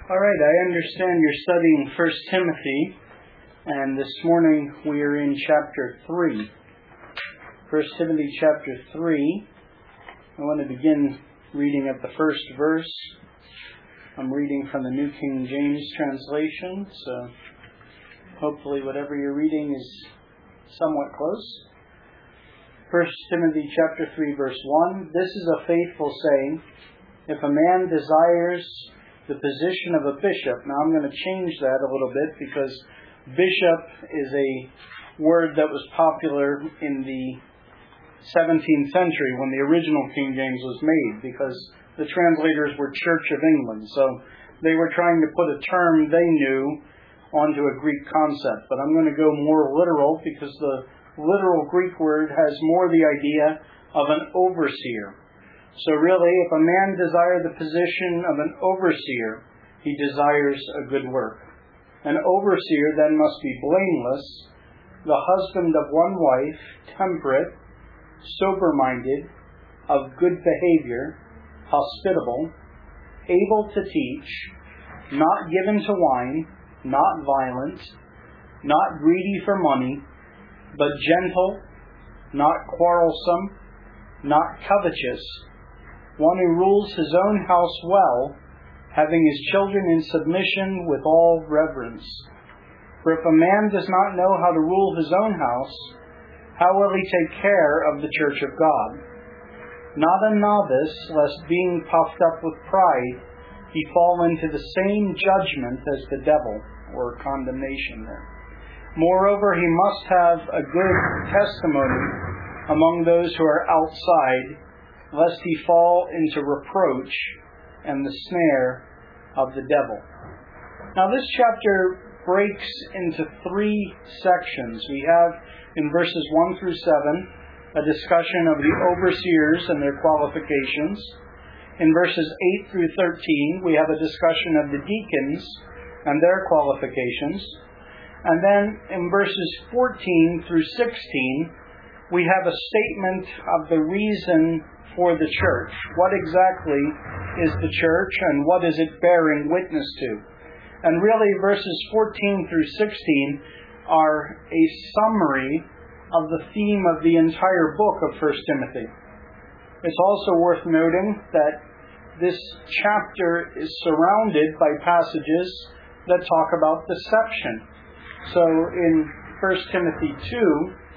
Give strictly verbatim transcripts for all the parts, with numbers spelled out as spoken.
All right, I understand you're studying First Timothy, and this morning we are in chapter three. First Timothy chapter three. I want to begin reading at the first verse. I'm reading from the New King James translation, so hopefully whatever you're reading is somewhat close. First Timothy chapter three, verse one. This is a faithful saying, if a man desires the position of a bishop. Now I'm going to change that a little bit because bishop is a word that was popular in the seventeenth century when the original King James was made, because the translators were Church of England. So they were trying to put a term they knew onto a Greek concept. But I'm going to go more literal because the literal Greek word has more the idea of an overseer. So really, if a man desire the position of an overseer, he desires a good work. An overseer then must be blameless, the husband of one wife, temperate, sober-minded, of good behavior, hospitable, able to teach, not given to wine, not violent, not greedy for money, but gentle, not quarrelsome, not covetous, one who rules his own house well, having his children in submission with all reverence. For if a man does not know how to rule his own house, how will he take care of the church of God? Not a novice, lest being puffed up with pride, he fall into the same judgment as the devil, or condemnation there. Moreover, he must have a good testimony among those who are outside, lest he fall into reproach and the snare of the devil. Now this chapter breaks into three sections. We have in verses one through seven a discussion of the overseers and their qualifications. In verses eight through thirteen we have a discussion of the deacons and their qualifications. And then in verses fourteen through sixteen we have a statement of the reason for the church. What exactly is the church and what is it bearing witness to? And really verses fourteen through sixteen are a summary of the theme of the entire book of First Timothy. It's also worth noting that this chapter is surrounded by passages that talk about deception. So in First Timothy two,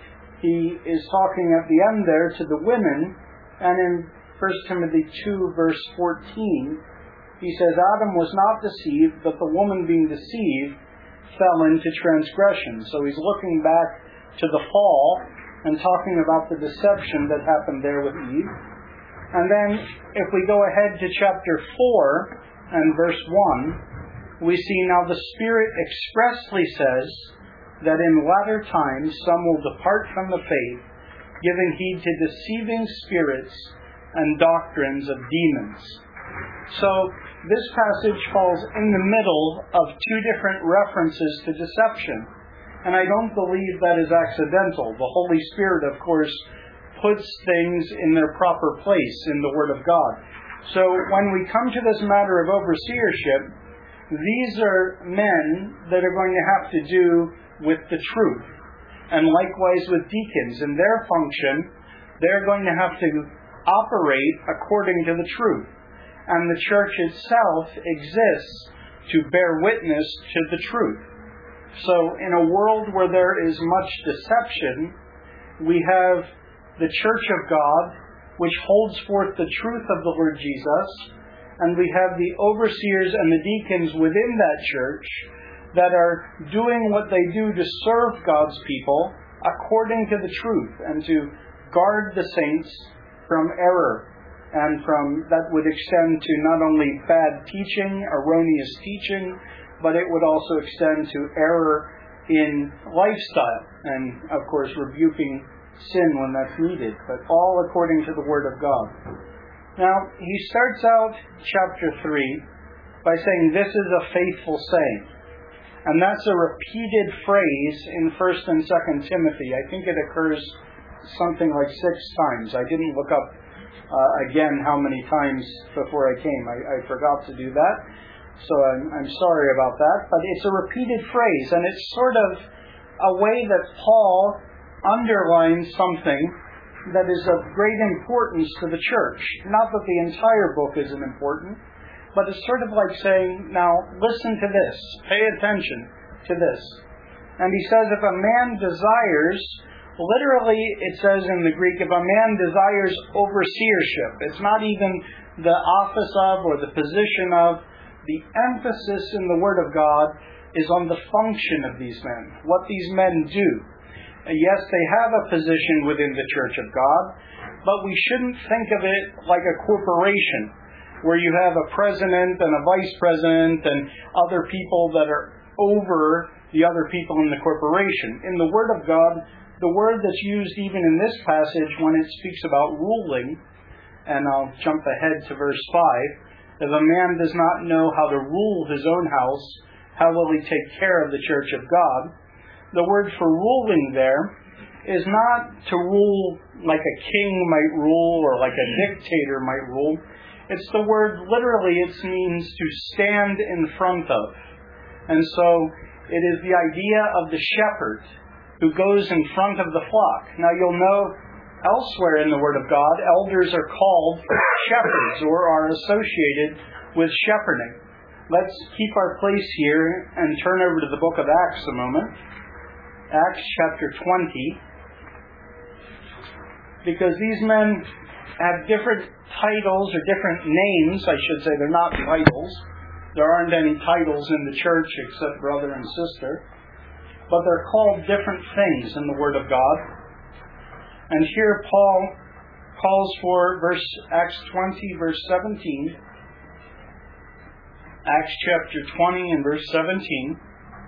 he is talking at the end there to the women. And in First Timothy two, verse fourteen, he says, Adam was not deceived, but the woman being deceived fell into transgression. So he's looking back to the fall and talking about the deception that happened there with Eve. And then if we go ahead to chapter four and verse one, we see now the Spirit expressly says that in latter times some will depart from the faith, giving heed to deceiving spirits and doctrines of demons. So this passage falls in the middle of two different references to deception. And I don't believe that is accidental. The Holy Spirit, of course, puts things in their proper place in the Word of God. So when we come to this matter of overseership, these are men that are going to have to do with the truth. And likewise with deacons. In their function, they're going to have to operate according to the truth. And the church itself exists to bear witness to the truth. So in a world where there is much deception, we have the church of God, which holds forth the truth of the Lord Jesus, and we have the overseers and the deacons within that church that are doing what they do to serve God's people according to the truth and to guard the saints from error, and from that would extend to not only bad teaching, erroneous teaching, but it would also extend to error in lifestyle and, of course, rebuking sin when that's needed, but all according to the Word of God. Now, he starts out chapter three by saying, this is a faithful saying. And that's a repeated phrase in First and Second Timothy. I think it occurs something like six times. I didn't look up uh, again how many times before I came. I, I forgot to do that. So I'm, I'm sorry about that, but it's a repeated phrase, and it's sort of a way that Paul underlines something that is of great importance to the church. Not that the entire book isn't important, but it's sort of like saying, now listen to this, pay attention to this. And he says, if a man desires, literally it says in the Greek, if a man desires overseership, it's not even the office of or the position of. The emphasis in the Word of God is on the function of these men, what these men do. Yes, they have a position within the Church of God, but we shouldn't think of it like a corporation where you have a president and a vice president and other people that are over the other people in the corporation. In the Word of God, the word that's used even in this passage when it speaks about ruling, and I'll jump ahead to verse five, if a man does not know how to rule his own house, how will he take care of the church of God? The word for ruling there is not to rule like a king might rule or like a dictator might rule. It's the word, literally, it means to stand in front of. And so it is the idea of the shepherd who goes in front of the flock. Now you'll know elsewhere in the Word of God, elders are called shepherds or are associated with shepherding. Let's keep our place here and turn over to the book of Acts a moment. Acts chapter twenty. Because these men have different titles or different names, I should say. They're not titles. There aren't any titles in the church except brother and sister. But they're called different things in the Word of God. And here Paul calls for verse Acts twenty, verse seventeen. Acts chapter twenty and verse seventeen.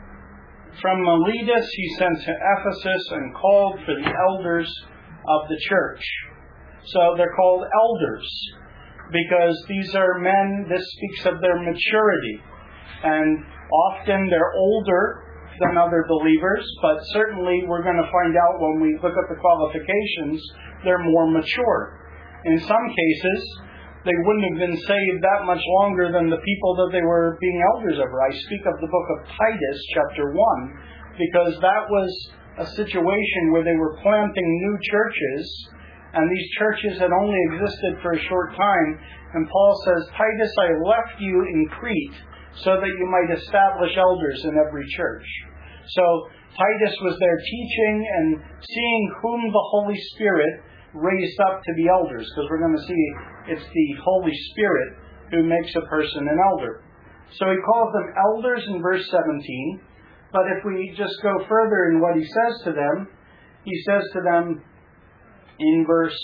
From Miletus he sent to Ephesus and called for the elders of the church. So they're called elders because these are men, this speaks of their maturity. And often they're older than other believers, but certainly we're going to find out when we look at the qualifications, they're more mature. In some cases, they wouldn't have been saved that much longer than the people that they were being elders over. I speak of the book of Titus, chapter one, because that was a situation where they were planting new churches, and these churches had only existed for a short time. And Paul says, Titus, I left you in Crete so that you might establish elders in every church. So Titus was there teaching and seeing whom the Holy Spirit raised up to be elders, because we're going to see it's the Holy Spirit who makes a person an elder. So he calls them elders in verse seventeen, but if we just go further in what he says to them, he says to them in verse,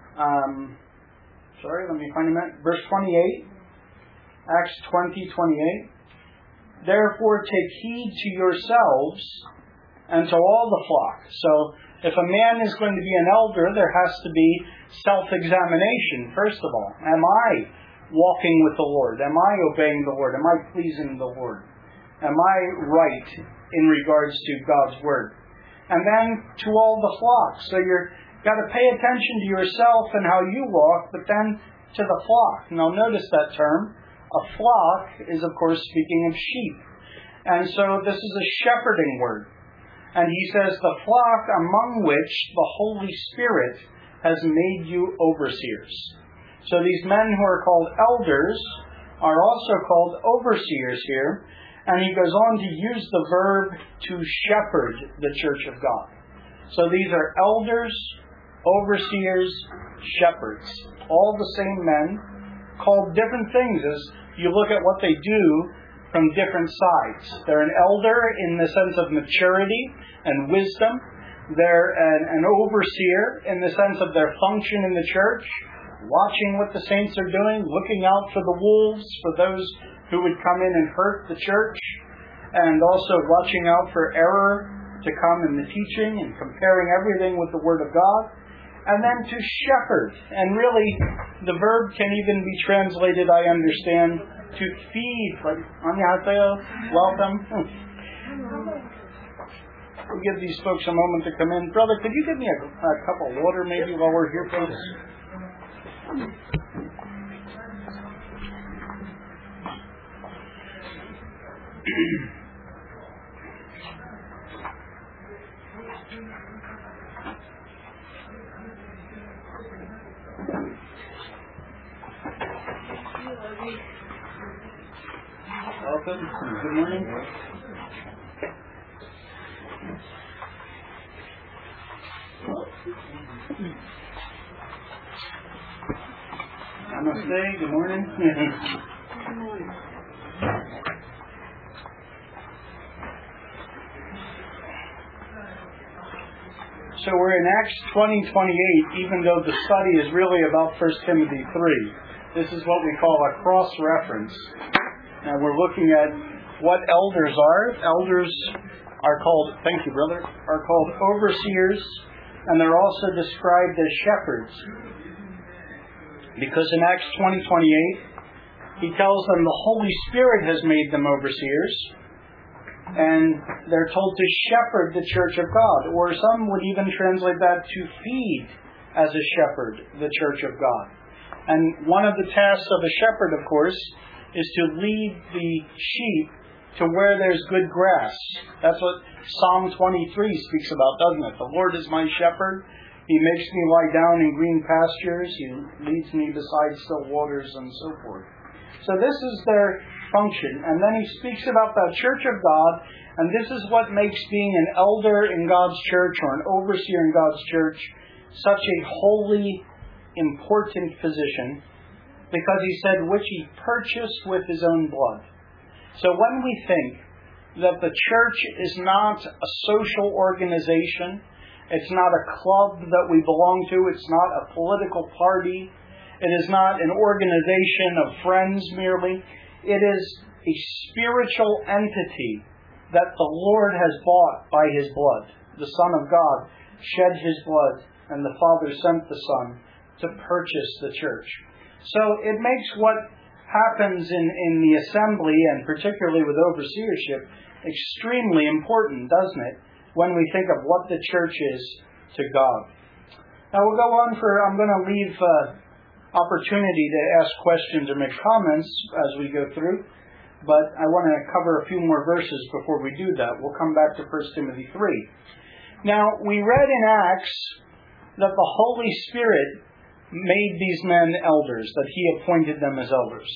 um, sorry, let me find him at verse twenty-eight, Acts twenty, twenty-eight. Therefore take heed to yourselves and to all the flock. So if a man is going to be an elder, there has to be self-examination, first of all. Am I walking with the Lord? Am I obeying the Lord? Am I pleasing the Lord? Am I right in regards to God's Word? And then to all the flock. So you've got to pay attention to yourself and how you walk, but then to the flock. Now notice that term. A flock is, of course, speaking of sheep. And so this is a shepherding word. And he says, the flock among which the Holy Spirit has made you overseers. So these men who are called elders are also called overseers here. And he goes on to use the verb to shepherd the church of God. So these are elders, overseers, shepherds. All the same men, called different things as you look at what they do from different sides. They're an elder in the sense of maturity and wisdom. They're an, an overseer in the sense of their function in the church, watching what the saints are doing, looking out for the wolves, for those who would come in and hurt the church, and also watching out for error to come in the teaching and comparing everything with the Word of God. And then to shepherd. And really, the verb can even be translated, I understand, to feed. Like, annyeonghaseyo, welcome. We'll give these folks a moment to come in. Brother, could you give me a, a cup of water maybe while we're here, folks? Welcome. Good morning. Namaste. Good morning. Good morning. So we're in Acts twenty twenty-eight, even though the study is really about First Timothy three. This is what we call a cross-reference. And we're looking at what elders are. Elders are called, thank you, brother, are called overseers, and they're also described as shepherds. Because in Acts twenty twenty-eight, he tells them the Holy Spirit has made them overseers, and they're told to shepherd the church of God. Or some would even translate that to feed as a shepherd the church of God. And one of the tasks of a shepherd, of course, is to lead the sheep to where there's good grass. That's what Psalm twenty-three speaks about, doesn't it? The Lord is my shepherd. He makes me lie down in green pastures. He leads me beside still waters and so forth. So this is their function. And then he speaks about the church of God, and this is what makes being an elder in God's church or an overseer in God's church such a holy, important position, because he said, which he purchased with his own blood. So when we think that the church is not a social organization, it's not a club that we belong to, it's not a political party, it is not an organization of friends merely, it is a spiritual entity that the Lord has bought by his blood. The Son of God shed his blood, and the Father sent the Son to purchase the church. So it makes what happens in, in the assembly, and particularly with overseership, extremely important, doesn't it, when we think of what the church is to God. Now we'll go on for, I'm going to leave uh, opportunity to ask questions or make comments as we go through, but I want to cover a few more verses before we do that. We'll come back to First Timothy three. Now, we read in Acts that the Holy Spirit made these men elders, that he appointed them as elders.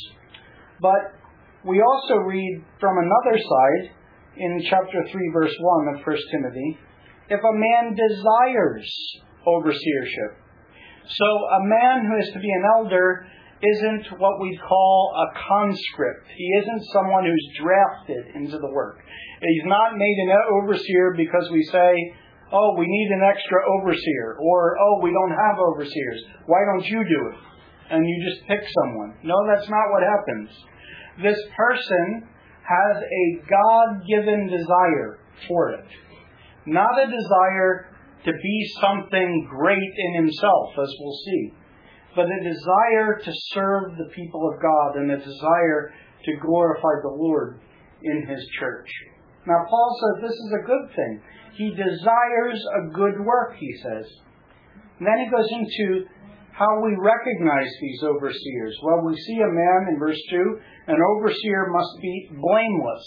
But we also read from another side, in chapter three, verse one of First Timothy, if a man desires overseership. So a man who is to be an elder isn't what we call a conscript. He isn't someone who's drafted into the work. He's not made an overseer because we say, oh, we need an extra overseer, or, oh, we don't have overseers. Why don't you do it? And you just pick someone. No, that's not what happens. This person has a God-given desire for it. Not a desire to be something great in himself, as we'll see, but a desire to serve the people of God and a desire to glorify the Lord in his church. Now, Paul says this is a good thing. He desires a good work, he says. And then he goes into how we recognize these overseers. Well, we see a man in verse two, an overseer must be blameless.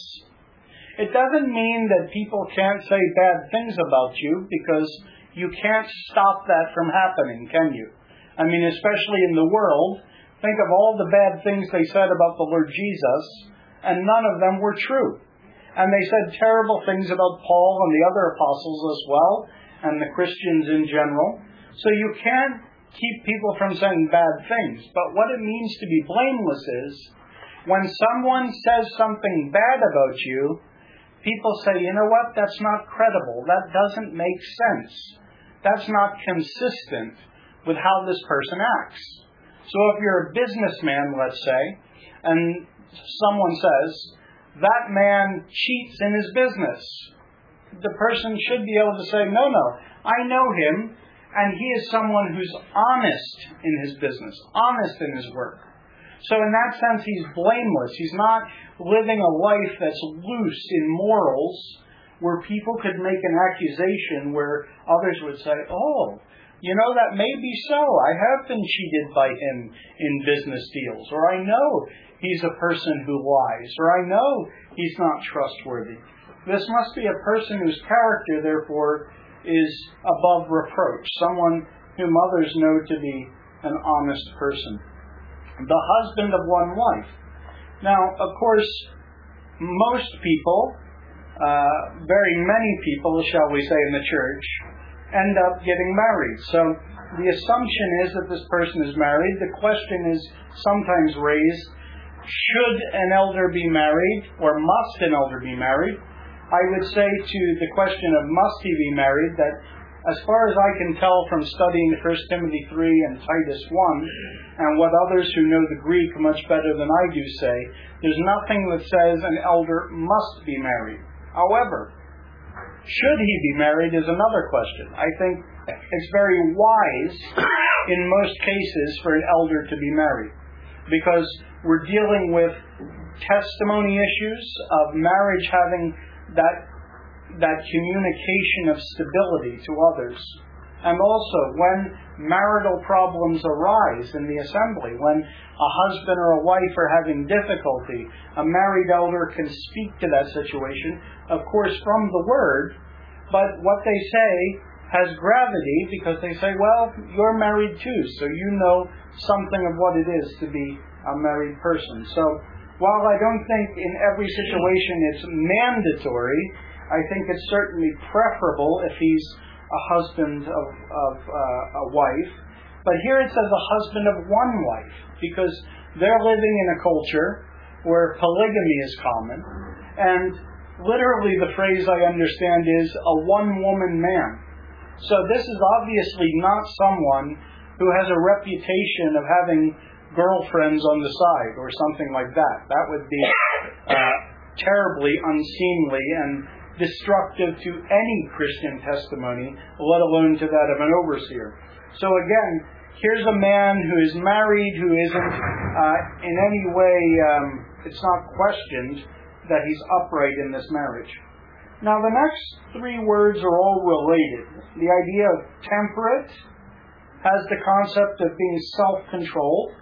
It doesn't mean that people can't say bad things about you, because you can't stop that from happening, can you? I mean, especially in the world, think of all the bad things they said about the Lord Jesus, and none of them were true. And they said terrible things about Paul and the other apostles as well, and the Christians in general. So you can't keep people from saying bad things. But what it means to be blameless is, when someone says something bad about you, people say, you know what, that's not credible. That doesn't make sense. That's not consistent with how this person acts. So if you're a businessman, let's say, and someone says, that man cheats in his business, the person should be able to say, no, no, I know him, and he is someone who's honest in his business, honest in his work. So in that sense, he's blameless. He's not living a life that's loose in morals, where people could make an accusation where others would say, oh, you know, that may be so. I have been cheated by him in business deals. Or I know he's a person who lies, or I know he's not trustworthy. This must be a person whose character, therefore, is above reproach, someone whom others know to be an honest person. The husband of one wife. Now, of course, most people, uh, very many people, shall we say, in the church, end up getting married. So the assumption is that this person is married. The question is sometimes raised, should an elder be married, or must an elder be married? I would say to the question of must he be married, that as far as I can tell from studying First Timothy three and Titus one, and what others who know the Greek much better than I do say, there's nothing that says an elder must be married. However, should he be married is another question. I think it's very wise in most cases for an elder to be married, because we're dealing with testimony issues of marriage having that that communication of stability to others. And also, when marital problems arise in the assembly, when a husband or a wife are having difficulty, a married elder can speak to that situation, of course, from the Word, but what they say has gravity, because they say, well, you're married too, so you know something of what it is to be a married person. So, while I don't think in every situation it's mandatory, I think it's certainly preferable if he's a husband of, of uh, a wife. But here it says a husband of one wife, because they're living in a culture where polygamy is common. And literally the phrase I understand is a one-woman man. So this is obviously not someone who has a reputation of having girlfriends on the side or something like that. That would be uh, terribly unseemly and destructive to any Christian testimony, let alone to that of an overseer. So again, here's a man who is married, who isn't uh, in any way, um, it's not questioned that he's upright in this marriage. Now the next three words are all related. The idea of temperate has the concept of being self-controlled.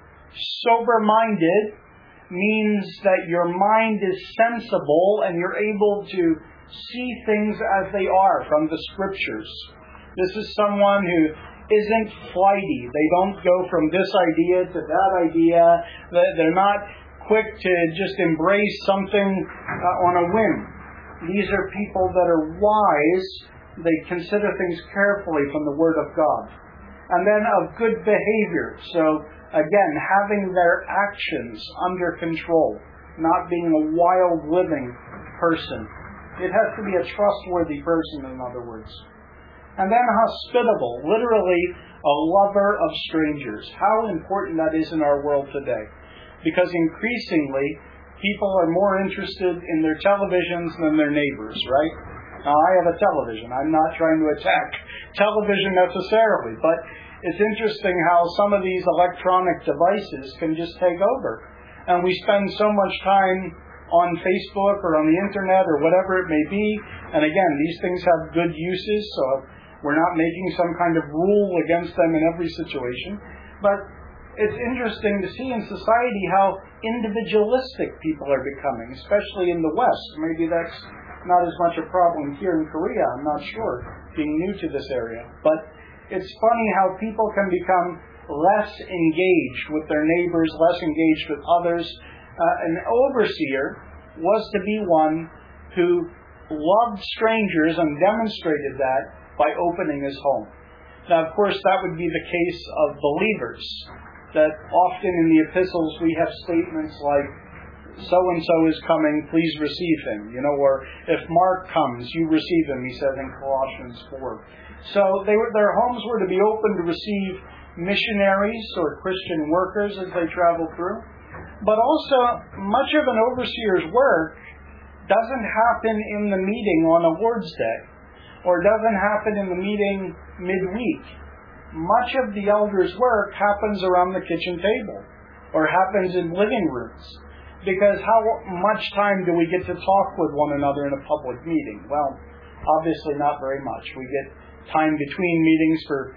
Sober-minded means that your mind is sensible and you're able to see things as they are from the Scriptures. This is someone who isn't flighty. They don't go from this idea to that idea. They're not quick to just embrace something uh, on a whim. These are people that are wise. They consider things carefully from the Word of God. And then of good behavior. So, again, having their actions under control, not being a wild living person. It has to be a trustworthy person, in other words. And then hospitable, literally a lover of strangers. How important that is in our world today. Because increasingly, people are more interested in their televisions than their neighbors, right? Now, I have a television. I'm not trying to attack television necessarily, but it's interesting how some of these electronic devices can just take over. And we spend so much time on Facebook or on the internet or whatever it may be. And again, these things have good uses, so we're not making some kind of rule against them in every situation. But it's interesting to see in society how individualistic people are becoming, especially in the West. Maybe that's not as much a problem here in Korea, I'm not sure, being new to this area. But it's funny how people can become less engaged with their neighbors, less engaged with others. Uh, an overseer was to be one who loved strangers and demonstrated that by opening his home. Now, of course, that would be the case of believers, that often in the epistles we have statements like, so-and-so is coming, please receive him. You know, or if Mark comes, you receive him, he says in Colossians four. So they were, their homes were to be open to receive missionaries or Christian workers as they traveled through. But also, much of an overseer's work doesn't happen in the meeting on awards day, or doesn't happen in the meeting midweek. Much of the elder's work happens around the kitchen table, or happens in living rooms. Because how much time do we get to talk with one another in a public meeting? Well, obviously not very much. We get time between meetings for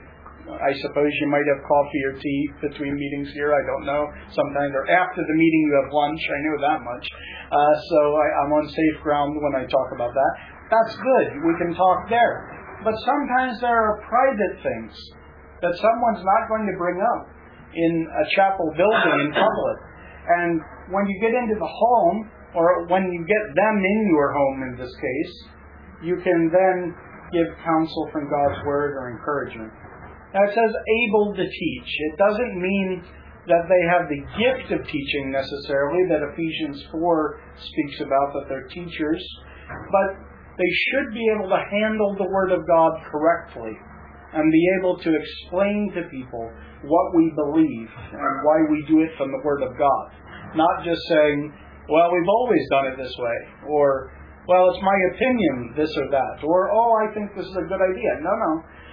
I suppose you might have coffee or tea between meetings here. I don't know. Sometimes, or after the meeting, you have lunch. I know that much. Uh, so I, I'm on safe ground when I talk about that. That's good. We can talk there. But sometimes there are private things that someone's not going to bring up in a chapel building in public. And when you get into the home, or when you get them in your home in this case, you can then give counsel from God's Word or encouragement. Now it says able to teach. It doesn't mean that they have the gift of teaching necessarily, that Ephesians four speaks about, that they're teachers, but they should be able to handle the Word of God correctly and be able to explain to people what we believe and why we do it from the Word of God. Not just saying, well, we've always done it this way, or, well, it's my opinion, this or that, or, oh, I think this is a good idea. No, no.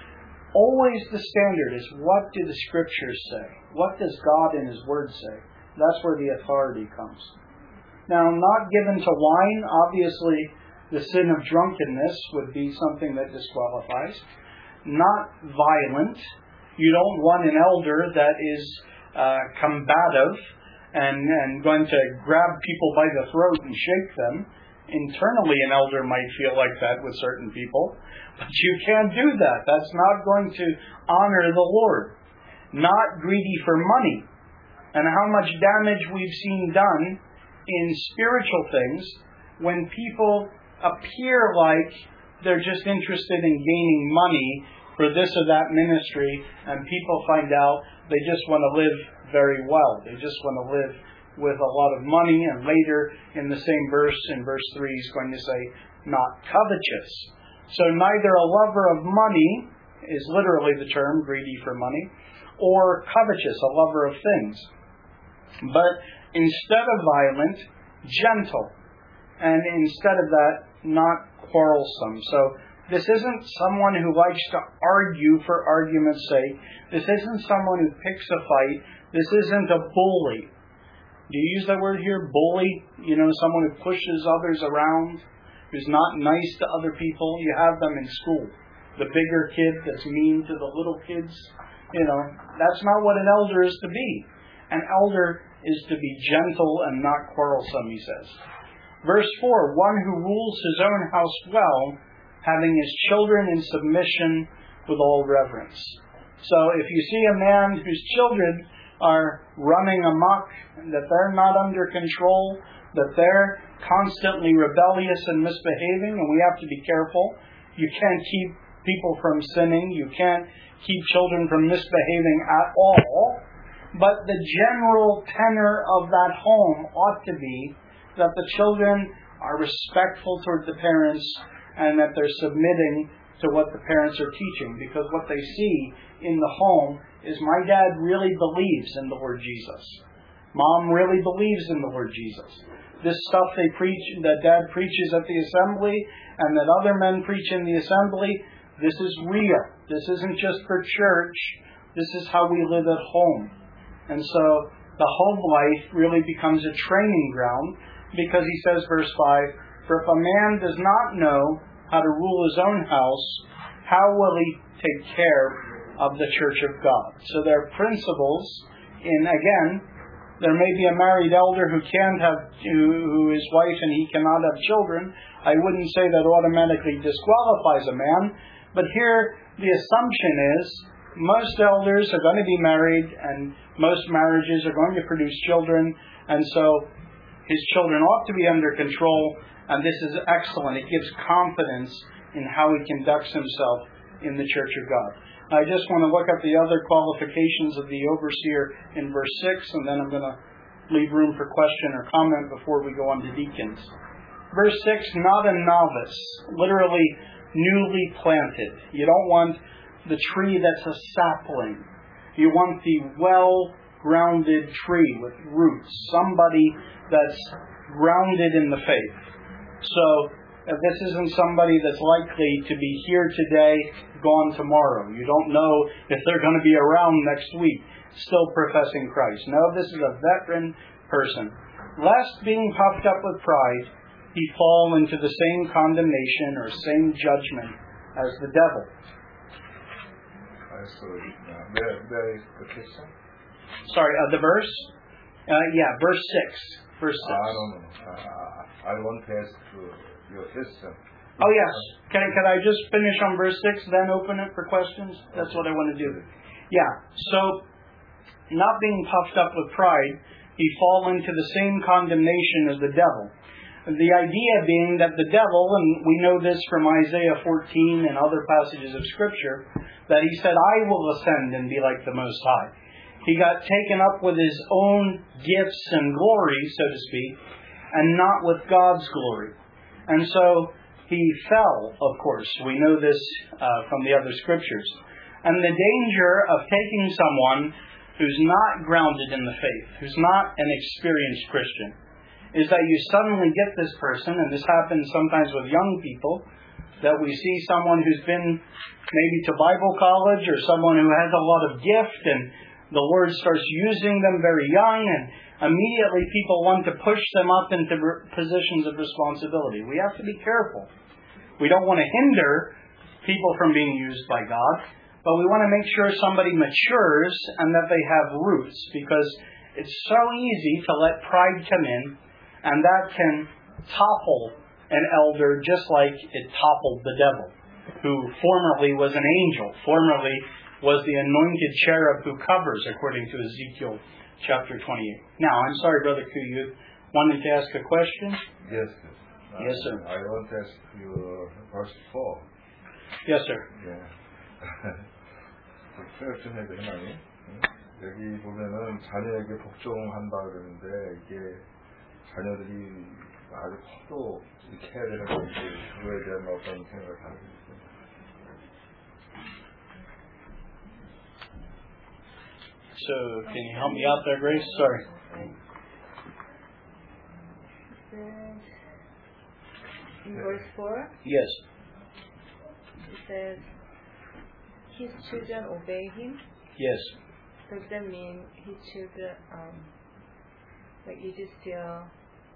Always the standard is, what do the Scriptures say? What does God in His Word say? That's where the authority comes. Now, not given to wine, obviously the sin of drunkenness would be something that disqualifies. Not violent. You don't want an elder that is uh, combative and, and going to grab people by the throat and shake them. Internally, an elder might feel like that with certain people, but you can't do that. That's not going to honor the Lord. Not greedy for money. And how much damage we've seen done in spiritual things when people appear like they're just interested in gaining money for this or that ministry, and people find out they just want to live very well. They just want to live with a lot of money, and later in the same verse, in verse three, he's going to say, not covetous. So neither a lover of money, is literally the term, greedy for money, or covetous, a lover of things. But instead of violent, gentle. And instead of that, not quarrelsome. So this isn't someone who likes to argue for argument's sake. This isn't someone who picks a fight. This isn't a bully. Do you use that word here, bully? You know, someone who pushes others around, who's not nice to other people. You have them in school. The bigger kid that's mean to the little kids. You know, that's not what an elder is to be. An elder is to be gentle and not quarrelsome, he says. Verse four, one who rules his own house well, having his children in submission with all reverence. So if you see a man whose children are running amok, that they're not under control, that they're constantly rebellious and misbehaving, and we have to be careful. You can't keep people from sinning. You can't keep children from misbehaving at all. But the general tenor of that home ought to be that the children are respectful toward the parents and that they're submitting to what the parents are teaching. Because what they see in the home is, my dad really believes in the Lord Jesus. Mom really believes in the Lord Jesus. This stuff they preach, that dad preaches at the assembly and that other men preach in the assembly, this is real. This isn't just for church. This is how we live at home. And so the home life really becomes a training ground, because he says, verse five, for if a man does not know how to rule his own house, how will he take care of the church of God? So there are principles in, again, there may be a married elder who can't have, who is wife and he cannot have children. I wouldn't say that automatically disqualifies a man, but here the assumption is most elders are going to be married and most marriages are going to produce children, and so his children ought to be under control, and this is excellent. It gives confidence in how he conducts himself in the church of God. I just want to look at the other qualifications of the overseer in verse six, and then I'm going to leave room for question or comment before we go on to deacons. Verse six, not a novice, literally newly planted. You don't want the tree that's a sapling. You want the well-grounded tree with roots, somebody that's grounded in the faith. So if this isn't somebody that's likely to be here today, gone tomorrow. You don't know if they're going to be around next week, still professing Christ. No, this is a veteran person. Lest being puffed up with pride, he fall into the same condemnation or same judgment as the devil. I sorry. Where, where is the question? Sorry, uh, the verse? Uh, yeah, verse six. Verse six. Ah, no, no. Uh, I want to ask your question. Oh, yes. Can, can I just finish on verse six, then open it for questions? That's what I want to do. Yeah, so, not being puffed up with pride, he fall into the same condemnation as the devil. The idea being that the devil, and we know this from Isaiah fourteen and other passages of Scripture, that he said, I will ascend and be like the Most High. He got taken up with his own gifts and glory, so to speak, and not with God's glory. And so he fell, of course. We know this uh, from the other Scriptures. And the danger of taking someone who's not grounded in the faith, who's not an experienced Christian, is that you suddenly get this person, and this happens sometimes with young people, that we see someone who's been maybe to Bible college or someone who has a lot of gift, and the Lord starts using them very young, and immediately people want to push them up into positions of responsibility. We have to be careful. We don't want to hinder people from being used by God, but we want to make sure somebody matures and that they have roots, because it's so easy to let pride come in, and that can topple an elder just like it toppled the devil, who formerly was an angel, formerly was the anointed cherub who covers, according to Ezekiel chapter twenty-eight. Now, I'm sorry, Brother Ku, you wanted to ask a question? Yes, sir. Yes, sir. I want to ask you verse four. Yes, sir. Yeah. 생각 좀 해야 되나? 여기 보면은 자녀에게 복종한다 그러는데 이게 자녀들이 아주 커도 이렇게 해야 되는 건지 그거에 대한 어떤 생각을 가지고 있어요. So, can you help me out there, Grace? Sorry. In verse four, Yes. it says, his children obey him. Yes. Does that mean his children, um, like it is still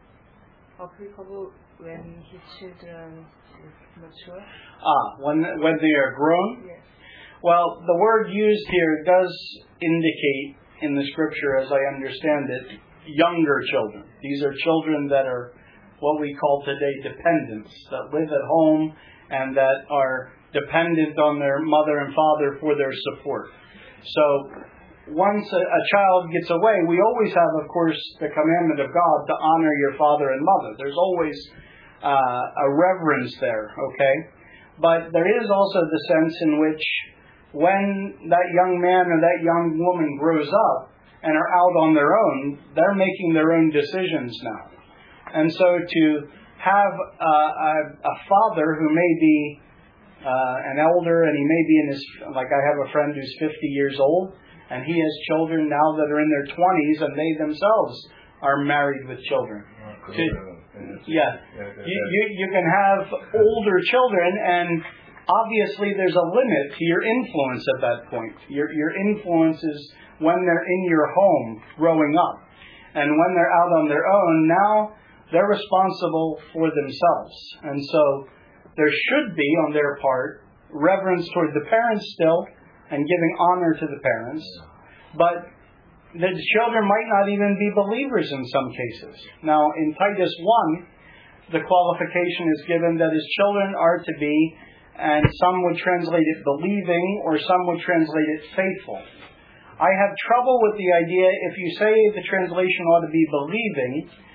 applicable when his children is mature? Ah, when when they are grown? Yes. Well, the word used here does indicate in the Scripture, as I understand it, younger children. These are children that are what we call today dependents, that live at home and that are dependent on their mother and father for their support. So, once a, a child gets away, we always have, of course, the commandment of God to honor your father and mother. There's always uh, a reverence there, okay? But there is also the sense in which when that young man or that young woman grows up and are out on their own, they're making their own decisions now. And so to have a, a, a father who may be uh, an elder, and he may be in his, like I have a friend who's fifty years old, and he has children now that are in their twenties, and they themselves are married with children. Oh, to, yeah, you, you, you can have older children, and obviously there's a limit to your influence at that point. Your, your influence is when they're in your home growing up. And when they're out on their own, now they're responsible for themselves. And so there should be, on their part, reverence toward the parents still, and giving honor to the parents. But the children might not even be believers in some cases. Now, in Titus one, the qualification is given that his children are to be, and some would translate it believing, or some would translate it faithful. I have trouble with the idea, if you say the translation ought to be believing,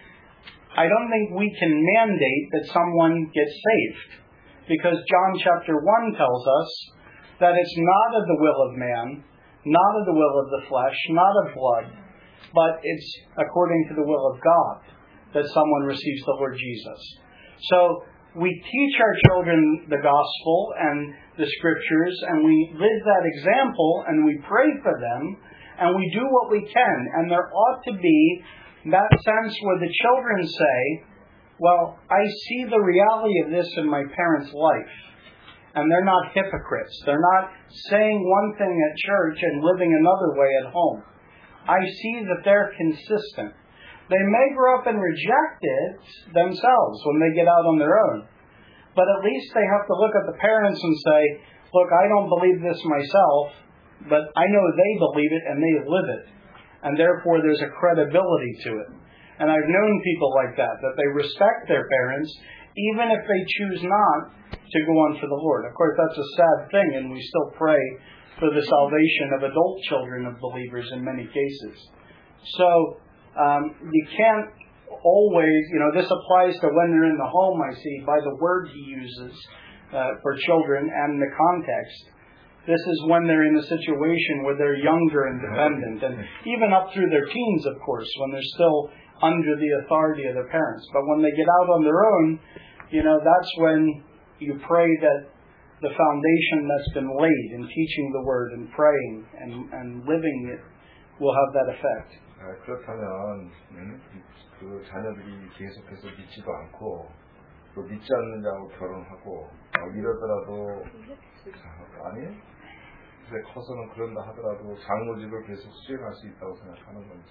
I don't think we can mandate that someone gets saved. Because John chapter one tells us that it's not of the will of man, not of the will of the flesh, not of blood, but it's according to the will of God that someone receives the Lord Jesus. So we teach our children the gospel and the Scriptures, and we live that example, and we pray for them, and we do what we can. And there ought to be that sense where the children say, well, I see the reality of this in my parents' life. And they're not hypocrites. They're not saying one thing at church and living another way at home. I see that they're consistent. They may grow up and reject it themselves when they get out on their own. But at least they have to look at the parents and say, look, I don't believe this myself, but I know they believe it and they live it. And therefore there's a credibility to it. And I've known people like that, that they respect their parents, even if they choose not to go on for the Lord. Of course, that's a sad thing, and we still pray for the salvation of adult children of believers in many cases. So, um, you can't always, you know, this applies to when they're in the home, I see, by the word he uses uh, for children and the context. This is when they're in a situation where they're younger and dependent, and even up through their teens, of course, when they're still under the authority of their parents. But when they get out on their own, you know, that's when you pray that the foundation that's been laid in teaching the Word and praying and, and living it will have that effect. 아, 그렇다면 음, 그 자녀들이 계속해서 믿지도 않고 또 믿지 않는 자하고 결혼하고 어, 이러더라도 아니 이제 커서는 그런다 하더라도 장로직을 계속 수행할 수 있다고 생각하는 건지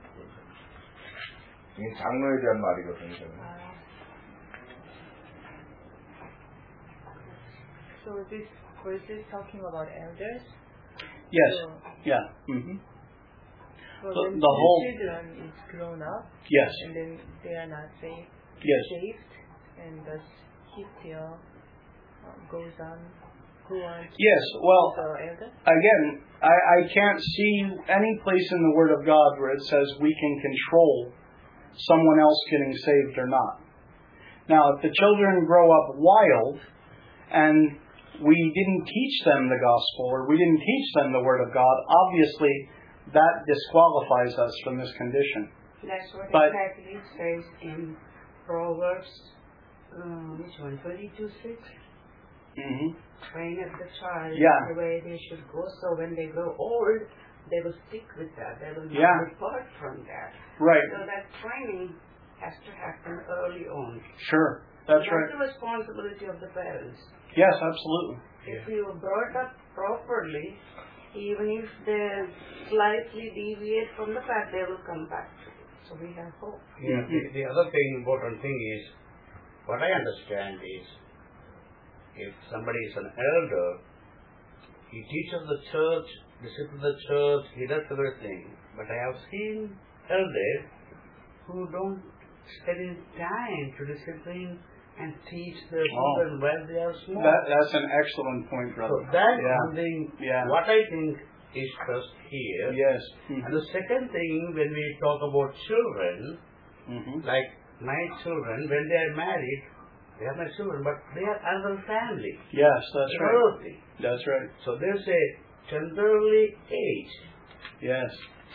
이게 장로에 대한 말이거든요. So this verse is talking about elders? Yes. So, yeah. Mm-hmm. so The, when the whole. children is grown up, Yes. and then they are not saved, Yes. saved, and thus he still um, goes on, who wants Yes. Well, the elder? again, I, I can't see any place in the Word of God where it says we can control someone else getting saved or not. Now, if the children grow up wild and we didn't teach them the gospel or we didn't teach them the Word of God, obviously that disqualifies us from this condition. That's what But- exactly it says in Proverbs, uh, which one, twenty-two six? Mm-hmm. Train up the child Yeah. the way they should go, so when they grow old, they will stick with that. They will not Yeah. depart from that. Right. So that training has to happen early on. Sure. That's right. the responsibility of the parents. Yes, absolutely. If you brought up properly, even if they slightly deviate from the path, they will come back to it. So we have hope. Yeah, the, the other thing, important thing is, what I understand is, if somebody is an elder, he teaches the church, disciplines the church, he does everything. But I have seen elders who don't spend time to discipline and teach their children Oh. while they are small. That, that's an excellent point, brother. so that is yeah. something, Yeah. what I think is first here. Yes. And Mm-hmm. the second thing, when we talk about children, Mm-hmm. like my children, when they are married, they are my children, but they are another family. Yes, that's right. Another thing. That's right. So there's a tenderly age. Yes.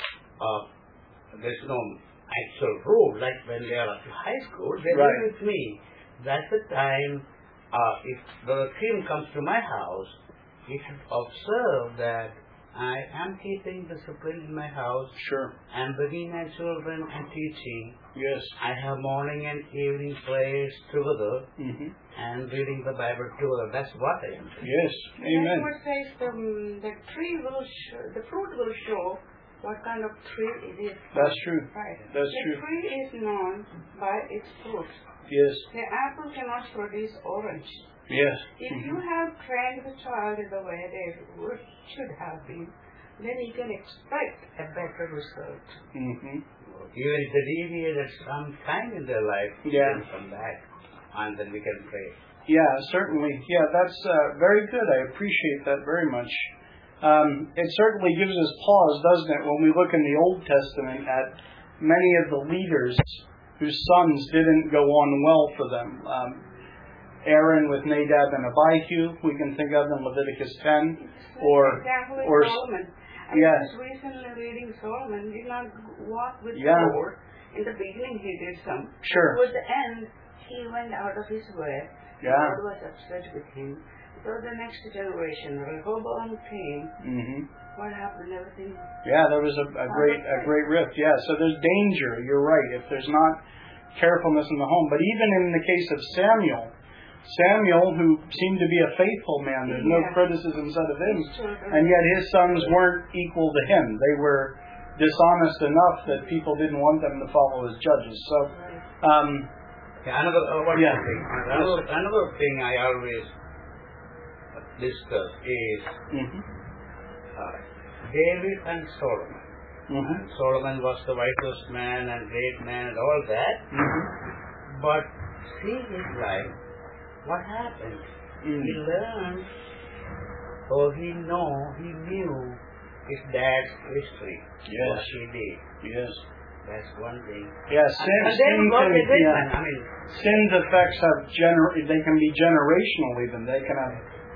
Uh, there's no actual rule, like when they are at high school, they Right. live with me. That's the time, uh, if the king comes to my house, he should observe that I am keeping discipline in my house. Sure. I'm bringing my children and teaching. Yes. I have morning and evening prayers together Mm-hmm. and reading the Bible together. That's what I am doing. Yes. Amen. That's what says the, the tree will show, the fruit will show what kind of tree it is. That's true. Right. That's the true. tree is known by its fruit. Yes. The apple cannot produce orange. Yes. If Mm-hmm. you have trained the child in the way they would, should have been, then you can expect a better result. Mm-hmm. Even if they deviate at some time in their life, Yeah. then come back and then we can pray. Yeah, certainly. Yeah, that's uh, very good. I appreciate that very much. Um, it certainly gives us pause, doesn't it, when we look in the Old Testament at many of the leaders whose sons didn't go on well for them. Um, Aaron with Nadab and Abihu, we can think of in Leviticus ten, or example is or Solomon. I yes. was recently reading Solomon did not walk with Yeah. the Lord. In the beginning he did some. Sure. Towards the end he went out of his way. Yeah. God was upset with him. So the next generation, Rehoboam came. Mm-hmm. What happened? Everything. Yeah, there was a, a great a great rift. Yeah, so there's danger. You're right. If there's not carefulness in the home, but even in the case of Samuel, Samuel, who seemed to be a faithful man, there's no Yeah. criticism said of him, His children. and yet his sons weren't equal to him. They were dishonest enough that people didn't want them to follow as judges. So, um, Yeah, another, uh, one Yeah. thing. Another, another thing I always discuss is mhm. uh, David and Solomon. Mm-hmm. And Solomon was the wisest man and great man and all that. Mm-hmm. But see his life, what happened? Mm. He learned, or he know, he knew his dad's history. Yes. What he did. Yes. That's one thing. Yeah, sin, And sin then God can, is it, yeah, man. I mean, sin's effects have gener- they can be generational even. They can have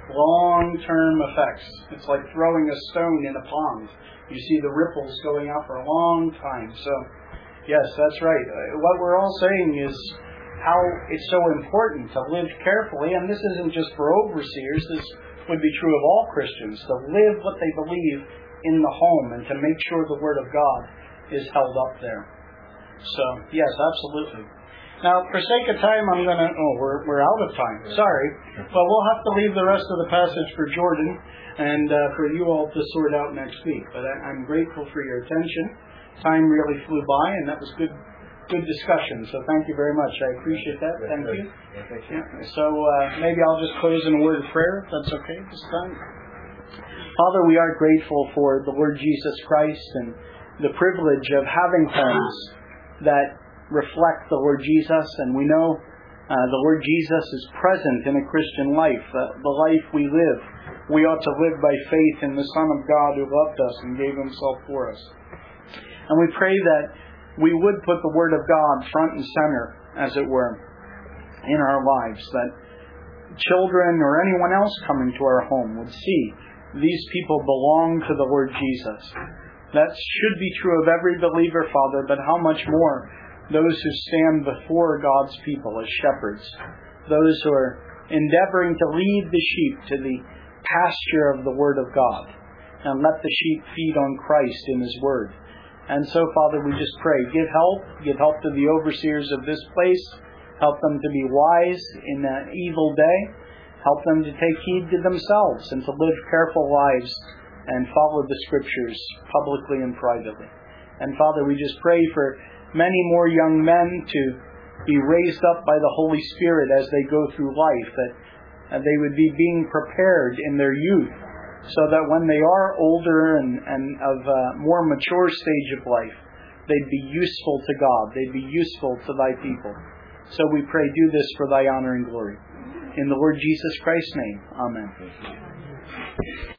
long-term effects. It's like throwing a stone in a pond. You see the ripples going out for a long time. So, yes, that's right. Uh, What we're all saying is how it's so important to live carefully, and this isn't just for overseers. This would be true of all Christians, to live what they believe in the home and to make sure the Word of God is held up there. So, yes, absolutely. Now, for sake of time, I'm going to... Oh, we're we're out of time. Sorry. But we'll have to leave the rest of the passage for Jordan and uh, for you all to sort out next week. But I, I'm grateful for your attention. Time really flew by, and that was good good discussion. So thank you very much. I appreciate that. Thank you. Yeah. So uh, maybe I'll just close in a word of prayer, if that's okay this time. Father, we are grateful for the Lord Jesus Christ and the privilege of having homes that reflect the Lord Jesus, and we know uh, the Lord Jesus is present in a Christian life, uh, the life we live. We ought to live by faith in the Son of God who loved us and gave Himself for us. And we pray that we would put the Word of God front and center, as it were, in our lives, that children or anyone else coming to our home would see these people belong to the Lord Jesus. That should be true of every believer, Father, but how much more those who stand before God's people as shepherds, those who are endeavoring to lead the sheep to the pasture of the Word of God and let the sheep feed on Christ in His Word. And so, Father, we just pray, give help, give help to the overseers of this place, help them to be wise in an evil day, help them to take heed to themselves and to live careful lives and follow the Scriptures publicly and privately. And Father, we just pray for many more young men to be raised up by the Holy Spirit as they go through life, that they would be being prepared in their youth, so that when they are older and, and of a more mature stage of life, they'd be useful to God, they'd be useful to Thy people. So we pray, do this for Thy honor and glory. In the Lord Jesus Christ's name, amen.